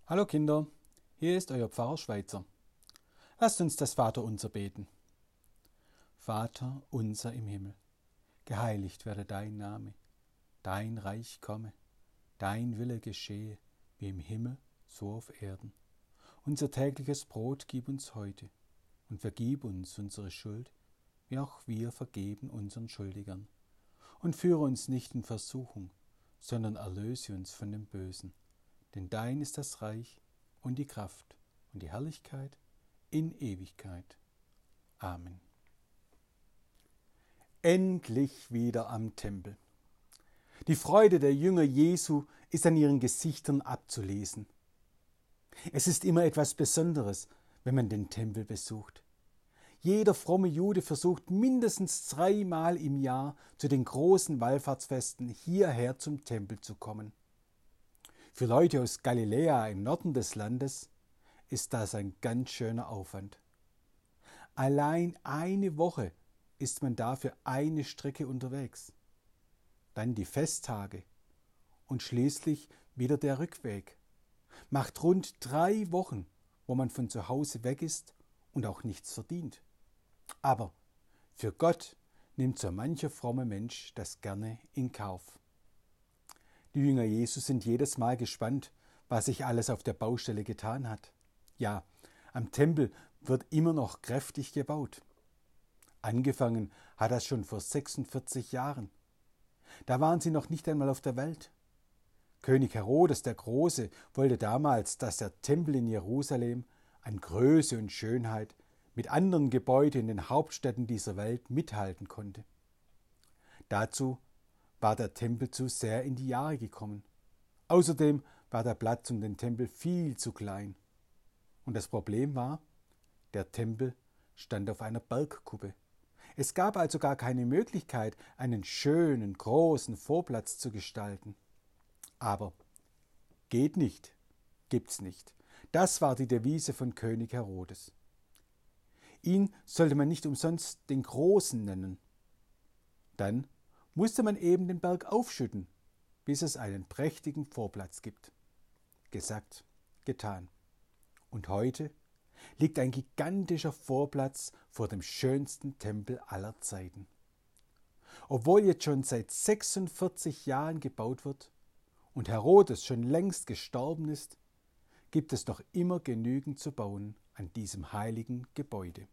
Hallo Kinder, hier ist euer Pfarrer Schweitzer. Lasst uns das Vaterunser beten. Vater unser im Himmel, geheiligt werde dein Name, dein Reich komme, dein Wille geschehe, wie im Himmel, so auf Erden. Unser tägliches Brot gib uns heute und vergib uns unsere Schuld, wie auch wir vergeben unseren Schuldigern. Und führe uns nicht in Versuchung, sondern erlöse uns von dem Bösen. Denn dein ist das Reich und die Kraft und die Herrlichkeit in Ewigkeit. Amen. Endlich wieder am Tempel. Die Freude der Jünger Jesu ist an ihren Gesichtern abzulesen. Es ist immer etwas Besonderes, wenn man den Tempel besucht. Jeder fromme Jude versucht mindestens 3-mal im Jahr zu den großen Wallfahrtsfesten hierher zum Tempel zu kommen. Für Leute aus Galiläa im Norden des Landes ist das ein ganz schöner Aufwand. Allein eine Woche ist man dafür eine Strecke unterwegs. Dann die Festtage und schließlich wieder der Rückweg. Macht rund 3 Wochen, wo man von zu Hause weg ist und auch nichts verdient. Aber für Gott nimmt so mancher fromme Mensch das gerne in Kauf. Die Jünger Jesu sind jedes Mal gespannt, was sich alles auf der Baustelle getan hat. Ja, am Tempel wird immer noch kräftig gebaut. Angefangen hat das schon vor 46 Jahren. Da waren sie noch nicht einmal auf der Welt. König Herodes der Große wollte damals, dass der Tempel in Jerusalem an Größe und Schönheit mit anderen Gebäuden in den Hauptstädten dieser Welt mithalten konnte. Dazu war der Tempel zu sehr in die Jahre gekommen. Außerdem war der Platz um den Tempel viel zu klein. Und das Problem war, der Tempel stand auf einer Bergkuppe. Es gab also gar keine Möglichkeit, einen schönen, großen Vorplatz zu gestalten. Aber geht nicht, gibt's nicht. Das war die Devise von König Herodes. Ihn sollte man nicht umsonst den Großen nennen. Dann musste man eben den Berg aufschütten, bis es einen prächtigen Vorplatz gibt. Gesagt, getan. Und heute liegt ein gigantischer Vorplatz vor dem schönsten Tempel aller Zeiten. Obwohl jetzt schon seit 46 Jahren gebaut wird und Herodes schon längst gestorben ist, gibt es noch immer genügend zu bauen an diesem heiligen Gebäude.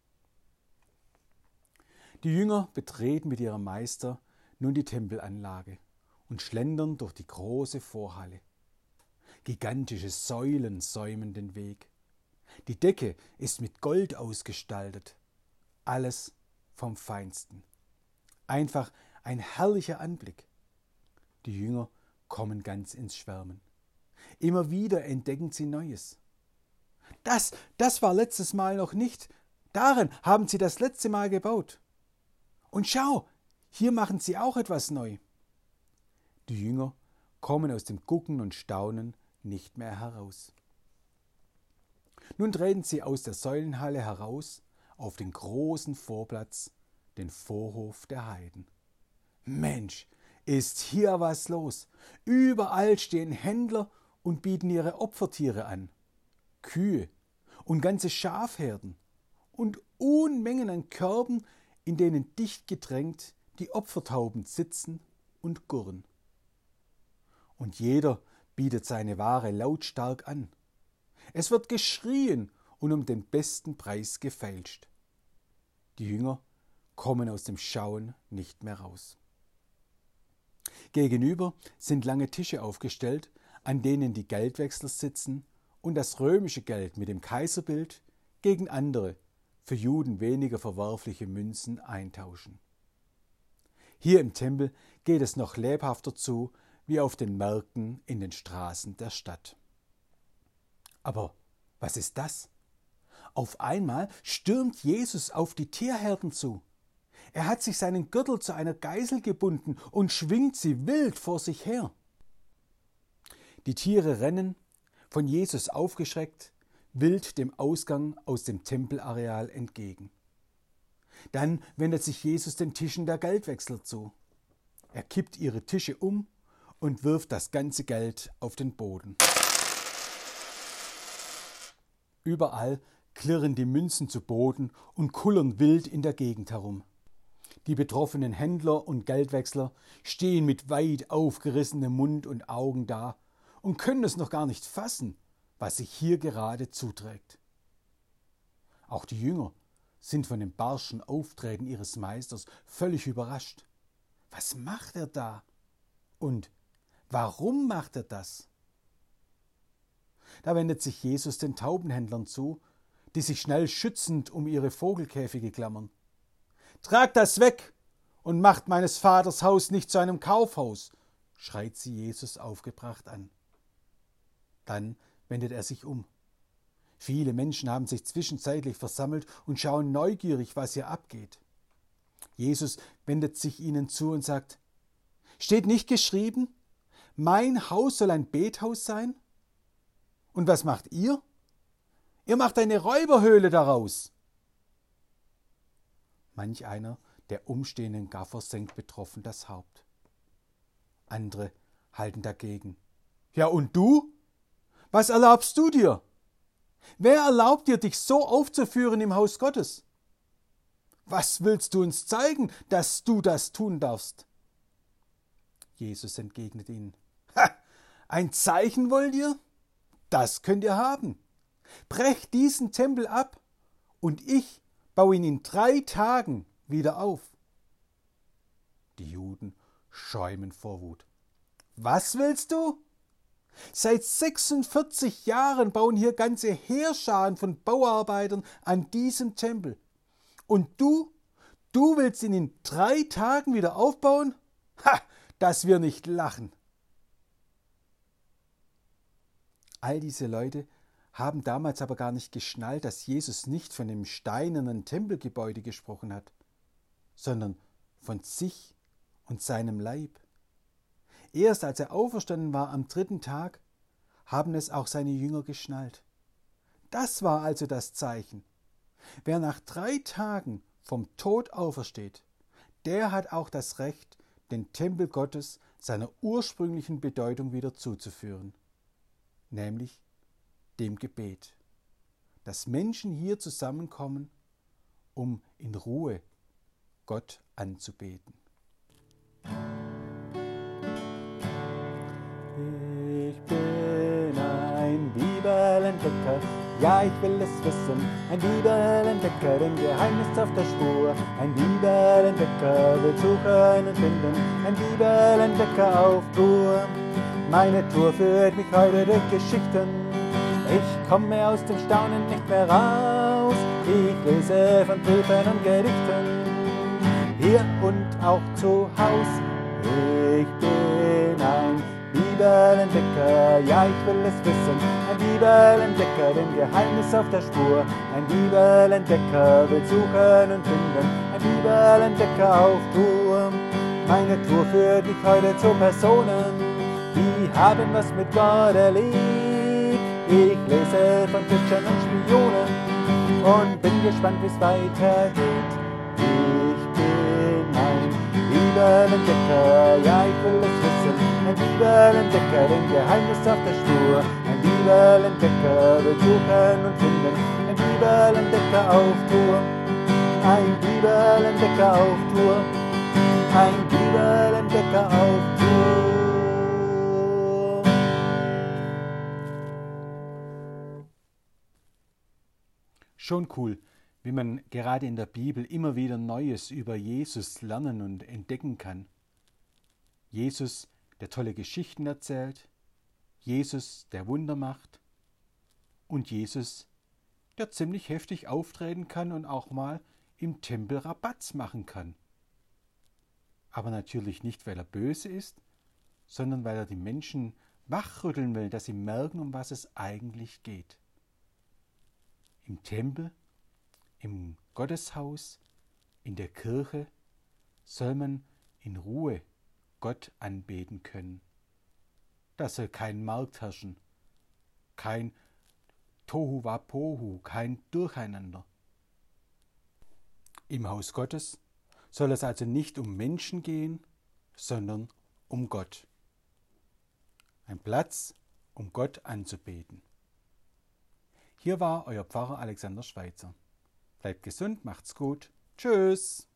Die Jünger betreten mit ihrem Meister nun die Tempelanlage und schlendern durch die große Vorhalle. Gigantische Säulen säumen den Weg. Die Decke ist mit Gold ausgestaltet. Alles vom Feinsten. Einfach ein herrlicher Anblick. Die Jünger kommen ganz ins Schwärmen. Immer wieder entdecken sie Neues. Das war letztes Mal noch nicht. Darin haben sie das letzte Mal gebaut. Und schau, hier machen sie auch etwas neu. Die Jünger kommen aus dem Gucken und Staunen nicht mehr heraus. Nun treten sie aus der Säulenhalle heraus auf den großen Vorplatz, den Vorhof der Heiden. Mensch, ist hier was los. Überall stehen Händler und bieten ihre Opfertiere an. Kühe und ganze Schafherden und Unmengen an Körben, in denen dicht gedrängt die Opfertauben sitzen und gurren. Und jeder bietet seine Ware lautstark an. Es wird geschrien und um den besten Preis gefeilscht. Die Jünger kommen aus dem Schauen nicht mehr raus. Gegenüber sind lange Tische aufgestellt, an denen die Geldwechsler sitzen und das römische Geld mit dem Kaiserbild gegen andere, für Juden weniger verwerfliche Münzen eintauschen. Hier im Tempel geht es noch lebhafter zu, wie auf den Märkten in den Straßen der Stadt. Aber was ist das? Auf einmal stürmt Jesus auf die Tierherden zu. Er hat sich seinen Gürtel zu einer Geißel gebunden und schwingt sie wild vor sich her. Die Tiere rennen, von Jesus aufgeschreckt, wild dem Ausgang aus dem Tempelareal entgegen. Dann wendet sich Jesus den Tischen der Geldwechsler zu. Er kippt ihre Tische um und wirft das ganze Geld auf den Boden. Überall klirren die Münzen zu Boden und kullern wild in der Gegend herum. Die betroffenen Händler und Geldwechsler stehen mit weit aufgerissenem Mund und Augen da und können es noch gar nicht fassen, was sich hier gerade zuträgt. Auch die Jünger sind von dem barschen Auftreten ihres Meisters völlig überrascht. Was macht er da? Und warum macht er das? Da wendet sich Jesus den Taubenhändlern zu, die sich schnell schützend um ihre Vogelkäfige klammern. »Tragt das weg und macht meines Vaters Haus nicht zu einem Kaufhaus«, schreit sie Jesus aufgebracht an. Dann wendet er sich um. Viele Menschen haben sich zwischenzeitlich versammelt und schauen neugierig, was hier abgeht. Jesus wendet sich ihnen zu und sagt: »Steht nicht geschrieben, mein Haus soll ein Bethaus sein? Und was macht ihr? Ihr macht eine Räuberhöhle daraus.« Manch einer der umstehenden Gaffer senkt betroffen das Haupt. Andere halten dagegen. »Ja, und du? Was erlaubst du dir? Wer erlaubt dir, dich so aufzuführen im Haus Gottes? Was willst du uns zeigen, dass du das tun darfst?« Jesus entgegnet ihnen: »Ha, ein Zeichen wollt ihr? Das könnt ihr haben. Brecht diesen Tempel ab, und ich baue ihn in 3 Tagen wieder auf.« Die Juden schäumen vor Wut. »Was willst du? Seit 46 Jahren bauen hier ganze Heerscharen von Bauarbeitern an diesem Tempel. Und du willst ihn in 3 Tagen wieder aufbauen? Ha, dass wir nicht lachen.« All diese Leute haben damals aber gar nicht geschnallt, dass Jesus nicht von dem steinernen Tempelgebäude gesprochen hat, sondern von sich und seinem Leib. Erst als er auferstanden war am 3. Tag, haben es auch seine Jünger geschnallt. Das war also das Zeichen. Wer nach 3 Tagen vom Tod aufersteht, der hat auch das Recht, den Tempel Gottes seiner ursprünglichen Bedeutung wieder zuzuführen, nämlich dem Gebet, dass Menschen hier zusammenkommen, um in Ruhe Gott anzubeten. Ich bin ein Bibelentdecker, ja, ich will es wissen. Ein Bibelentdecker, denn Geheimnis auf der Spur. Ein Bibelentdecker will suchen und finden. Ein Bibelentdecker auf Tour. Meine Tour führt mich heute durch Geschichten. Ich komme aus dem Staunen nicht mehr raus. Ich lese von Briefen und Gedichten, hier und auch zu Haus. Ich bin ein Bibelentdecker, ja, ich will es wissen. Ein Bibelentdecker, dem Geheimnis auf der Spur. Ein Bibelentdecker will suchen und finden. Ein Bibelentdecker auf Tour. Meine Tour führt mich heute zu Personen, die haben was mit Gott erlebt. Ich lese von Fischern und Spionen und bin gespannt, wie's weitergeht. Ich bin ein Bibelentdecker, ja, ich will es wissen. Ein Bibelentdecker, den Geheimnis auf der Spur. Ein Bibelentdecker will suchen und finden. Ein Bibelentdecker auf Tour. Ein Bibelentdecker auf Tour. Ein Bibelentdecker auf Tour. Schon cool, wie man gerade in der Bibel immer wieder Neues über Jesus lernen und entdecken kann. Jesus, der tolle Geschichten erzählt, Jesus, der Wunder macht, und Jesus, der ziemlich heftig auftreten kann und auch mal im Tempel Rabatz machen kann. Aber natürlich nicht, weil er böse ist, sondern weil er die Menschen wachrütteln will, dass sie merken, um was es eigentlich geht. Im Tempel, im Gotteshaus, in der Kirche soll man in Ruhe Gott anbeten können. Da soll kein Markt herrschen, kein Tohuwabohu, kein Durcheinander. Im Haus Gottes soll es also nicht um Menschen gehen, sondern um Gott. Ein Platz, um Gott anzubeten. Hier war euer Pfarrer Alexander Schweitzer. Bleibt gesund, macht's gut. Tschüss.